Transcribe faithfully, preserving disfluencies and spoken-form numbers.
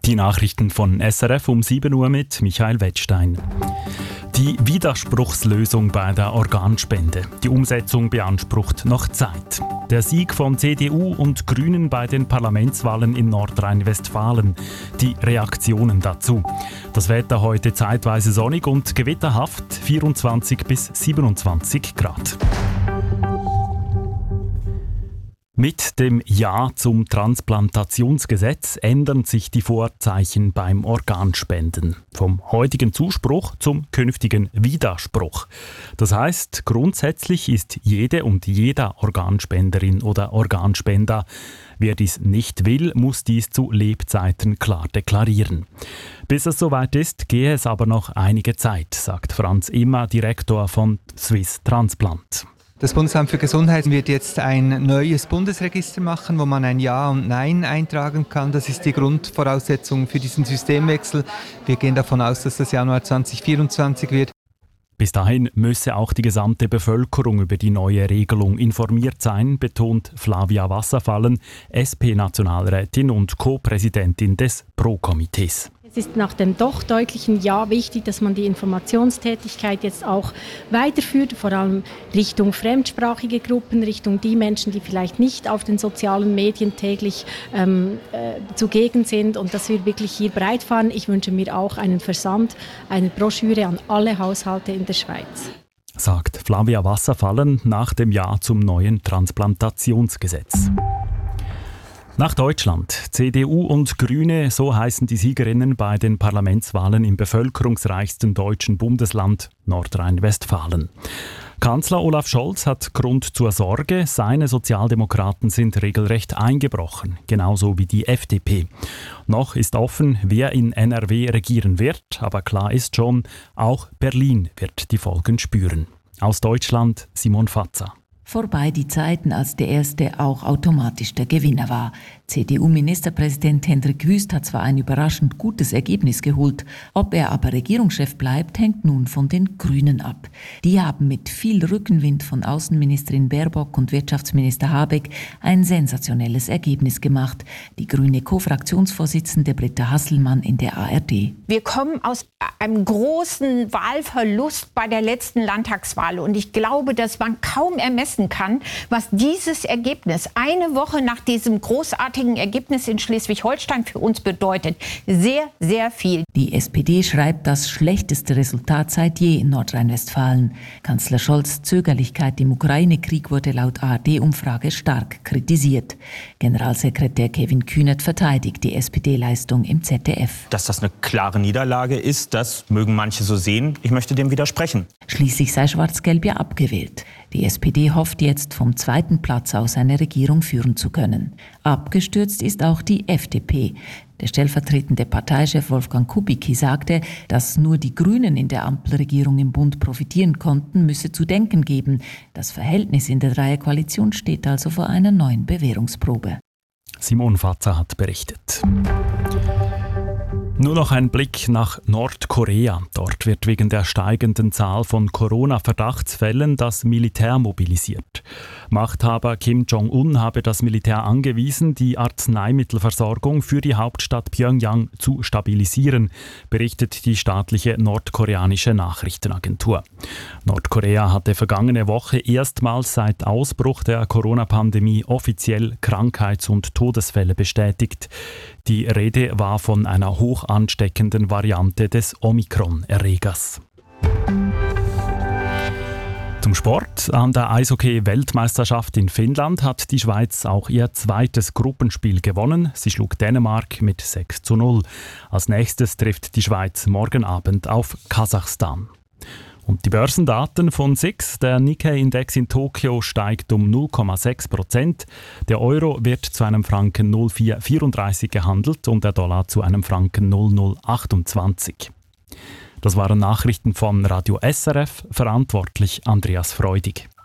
Die Nachrichten von S R F um sieben Uhr mit Michael Wettstein. Die Widerspruchslösung bei der Organspende. Die Umsetzung beansprucht noch Zeit. Der Sieg von C D U und Grünen bei den Parlamentswahlen in Nordrhein-Westfalen. Die Reaktionen dazu. Das Wetter heute zeitweise sonnig und gewitterhaft, vierundzwanzig bis siebenundzwanzig Grad. Mit dem Ja zum Transplantationsgesetz ändern sich die Vorzeichen beim Organspenden. Vom heutigen Zuspruch zum künftigen Widerspruch. Das heißt, grundsätzlich ist jede und jeder Organspenderin oder Organspender. Wer dies nicht will, muss dies zu Lebzeiten klar deklarieren. Bis es soweit ist, gehe es aber noch einige Zeit, sagt Franz Immer, Direktor von Swiss Transplant. Das Bundesamt für Gesundheit wird jetzt ein neues Bundesregister machen, wo man ein Ja und Nein eintragen kann. Das ist die Grundvoraussetzung für diesen Systemwechsel. Wir gehen davon aus, dass das Januar zwanzig vierundzwanzig wird. Bis dahin müsse auch die gesamte Bevölkerung über die neue Regelung informiert sein, betont Flavia Wasserfallen, S P-Nationalrätin und Co-Präsidentin des Pro-Komitees. Es ist nach dem doch deutlichen Ja wichtig, dass man die Informationstätigkeit jetzt auch weiterführt, vor allem Richtung fremdsprachige Gruppen, Richtung die Menschen, die vielleicht nicht auf den sozialen Medien täglich ähm, äh, zugegen sind und dass wir wirklich hier breit fahren. Ich wünsche mir auch einen Versand, eine Broschüre an alle Haushalte in der Schweiz. Sagt Flavia Wasserfallen nach dem Ja zum neuen Transplantationsgesetz. Nach Deutschland. C D U und Grüne, so heißen die Siegerinnen bei den Parlamentswahlen im bevölkerungsreichsten deutschen Bundesland Nordrhein-Westfalen. Kanzler Olaf Scholz hat Grund zur Sorge, seine Sozialdemokraten sind regelrecht eingebrochen, genauso wie die F D P. Noch ist offen, wer in N R W regieren wird, aber klar ist schon, auch Berlin wird die Folgen spüren. Aus Deutschland Simon Fatzer. Vorbei die Zeiten, als der Erste auch automatisch der Gewinner war. C D U-Ministerpräsident Hendrik Wüst hat zwar ein überraschend gutes Ergebnis geholt, ob er aber Regierungschef bleibt, hängt nun von den Grünen ab. Die haben mit viel Rückenwind von Außenministerin Baerbock und Wirtschaftsminister Habeck ein sensationelles Ergebnis gemacht. Die grüne Co-Fraktionsvorsitzende Britta Hasselmann in der A R D. Wir kommen aus einem großen Wahlverlust bei der letzten Landtagswahl und ich glaube, dass man kaum ermessen kann, was dieses Ergebnis eine Woche nach diesem großartigen Ergebnis in Schleswig-Holstein für uns bedeutet. Sehr, sehr viel. Die S P D schreibt das schlechteste Resultat seit je in Nordrhein-Westfalen. Kanzler Scholz' Zögerlichkeit im Ukraine-Krieg wurde laut A R D-Umfrage stark kritisiert. Generalsekretär Kevin Kühnert verteidigt die S P D-Leistung im Z D F. Dass das eine klare Niederlage ist, das mögen manche so sehen. Ich möchte dem widersprechen. Schließlich sei Schwarz-Gelb ja abgewählt. Die S P D hofft jetzt, vom zweiten Platz aus eine Regierung führen zu können. Abgestürzt ist auch die F D P. Der stellvertretende Parteichef Wolfgang Kubicki sagte, dass nur die Grünen in der Ampelregierung im Bund profitieren konnten, müsse zu denken geben. Das Verhältnis in der Dreierkoalition steht also vor einer neuen Bewährungsprobe. Simon Fatzer hat berichtet. Nur noch ein Blick nach Nordkorea. Dort wird wegen der steigenden Zahl von Corona-Verdachtsfällen das Militär mobilisiert. Machthaber Kim Jong-un habe das Militär angewiesen, die Arzneimittelversorgung für die Hauptstadt Pjöngjang zu stabilisieren, berichtet die staatliche nordkoreanische Nachrichtenagentur. Nordkorea hatte vergangene Woche erstmals seit Ausbruch der Corona-Pandemie offiziell Krankheits- und Todesfälle bestätigt. Die Rede war von einer hoch ansteckenden Variante des Omikron-Erregers. Zum Sport. An der Eishockey-Weltmeisterschaft in Finnland hat die Schweiz auch ihr zweites Gruppenspiel gewonnen. Sie schlug Dänemark mit sechs zu null. Als nächstes trifft die Schweiz morgen Abend auf Kasachstan. Und die Börsendaten von S I X, der Nikkei-Index in Tokio steigt um null Komma sechs Prozent. Der Euro wird zu einem Franken null Komma vier vierunddreißig gehandelt und der Dollar zu einem Franken null Komma null achtundzwanzig. Das waren Nachrichten von Radio S R F, verantwortlich Andreas Freudig.